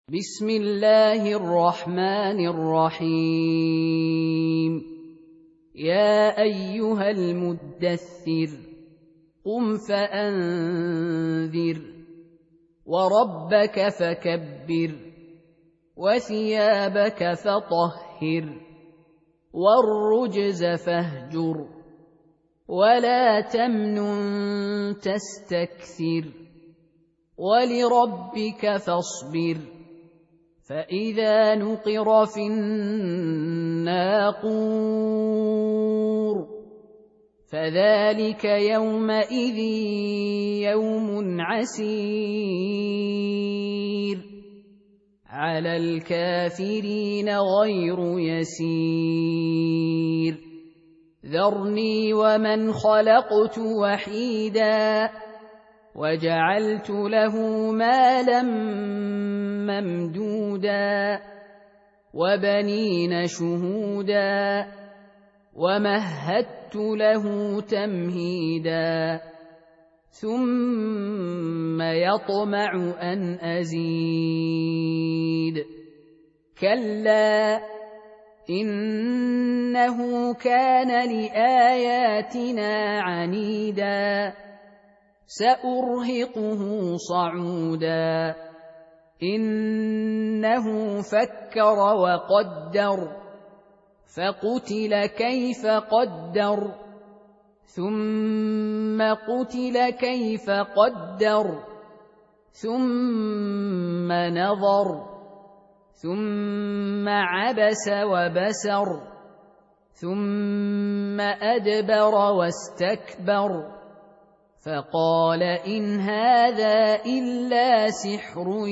بسم الله الرحمن الرحيم يا أيها المدثر قم فأنذر وربك فكبر وثيابك فطهر والرجز فاهجر ولا تمنن تستكثر ولربك فاصبر فإذا نقر في الناقور فذلك يومئذ يوم عسير على الكافرين غير يسير ذرني ومن خلقت وحيدا وجعلت له مالا ممدودا وبنين شهودا ومهدت له تمهيدا ثم يطمع أن أزيد كلا إنه كان لآياتنا عنيدا سأرهقه صعودا إنه فكر وقدر فقتل كيف قدر ثم قتل كيف قدر ثم نظر ثم عبس وبسر ثم أدبر واستكبر فقال إن هذا إلا سحر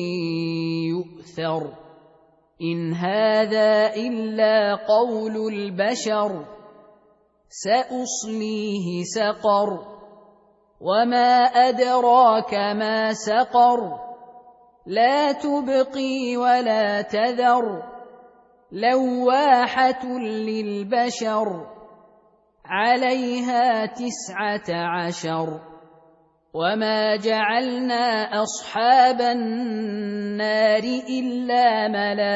يؤثر إن هذا إلا قول البشر سأصليه سقر وما أدراك ما سقر لا تبقي ولا تذر لواحة للبشر عليها 19 وما جعلنا أصحاب النار إلا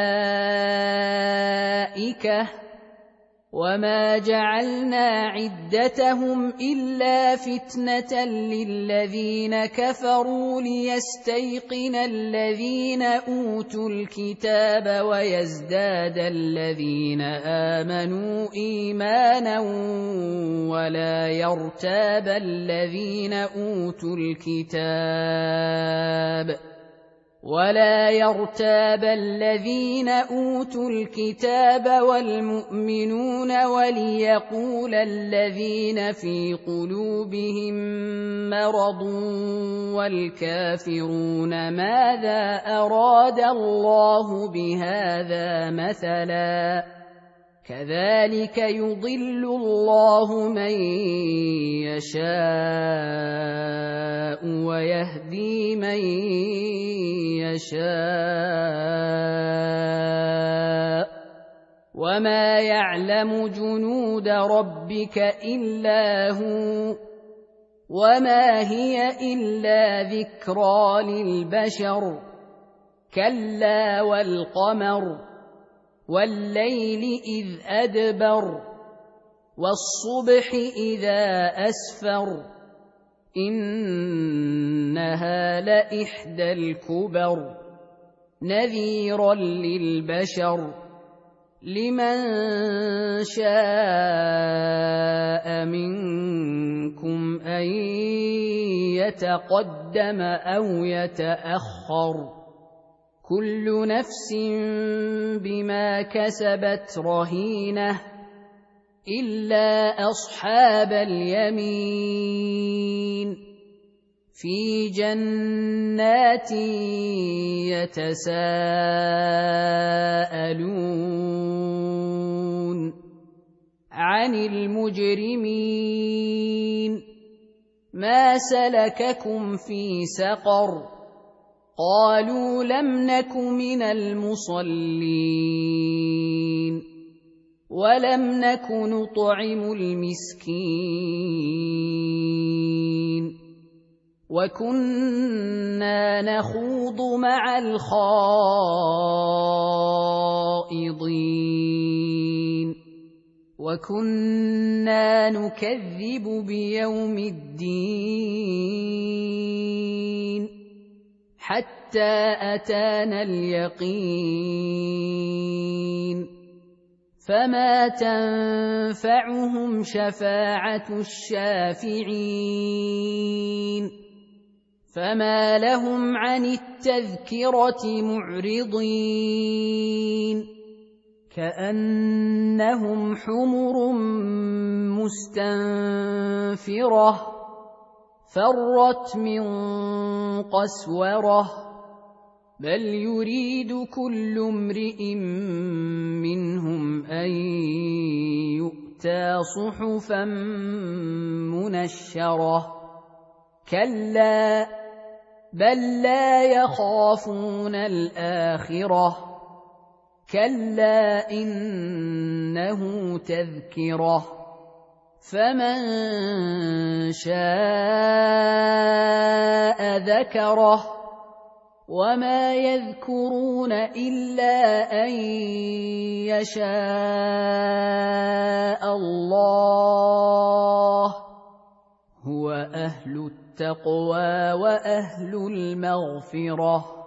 ملائكة وما جعلنا عدتهم إلا فتنة للذين كفروا ليستيقن الذين أوتوا الكتاب ويزداد الذين آمنوا إيمانا ولا يرتاب الذين أوتوا الكتاب والمؤمنون وليقول الذين في قلوبهم مرض والكافرون ماذا أراد الله بهذا مثلا كذلك يضل الله من يشاء ويهدي من يشاء وما يعلم جنود ربك إلا هو وما هي إلا ذكرى للبشر كلا والقمر والليل إذ أدبر والصبح إذا أسفر إنها لإحدى الكبر نذيرا للبشر لمن شاء منكم أن يتقدم أو يتأخر كل نفس بما كسبت رهينة إلا أصحاب اليمين في جنات يتساءلون عن المجرمين ما سلككم في سقر قالوا لم نك من المصلين ولم نك نطعم المسكين وكنا نخوض مع الخائضين وكنا نكذب بيوم الدين حتى أتانا اليقين فما تنفعهم شفاعة الشافعين فما لهم عن التذكرة معرضين كأنهم حمر مستنفرة فرت من قسورة بل يريد كل امرئ منهم أن يؤتى صحفا منشرة كلا بل لا يخافون الآخرة كلا إنه تذكرة فمن شاء ذكره وما يذكرون إلا أن يشاء الله هو أهل التقوى وأهل المغفرة